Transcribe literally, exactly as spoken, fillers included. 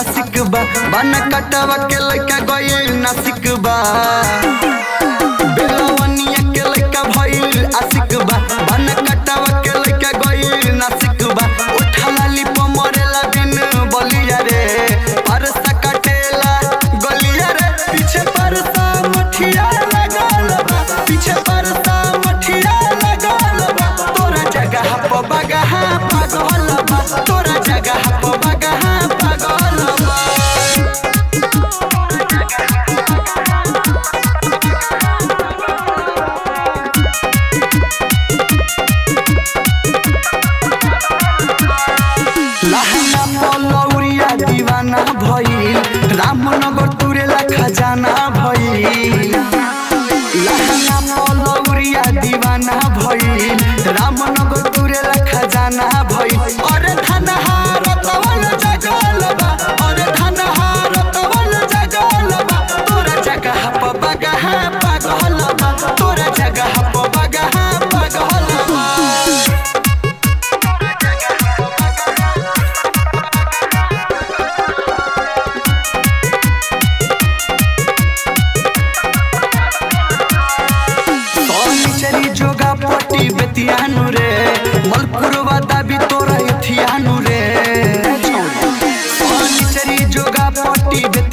आशिक बा बन कटवा के लइका गइल नासिक बा बेलवनिया के लइका भइल आशिक बा बन कटवा के लइका गइल नासिक बा उठा लाली पमरेला बिन बलिया रे परसा कटेला गलिया रे पीछे परसा मठिया लगल बा पीछे परसा मठिया लगल बा तोरा जगह प बगहा पागल बा तोरा जगह प बगहा पागल बा लहंगा पलौरिया दीवाना भइल रामनगर तुरेला खजाना भइल लहंगा पलौरिया दीवाना भइल रामनगर तुरेला खजाना भइल अरे धनहार तवल जगल बा अरे धनहार तवल जगल बा तोरा जगह प बगहा पागल बा तोरा जगह प बगहा पागल बा जोगा पट्टी बेतियानु रे मलपुरवा दाबी तोरा एथियानु रे जोगा पट्टी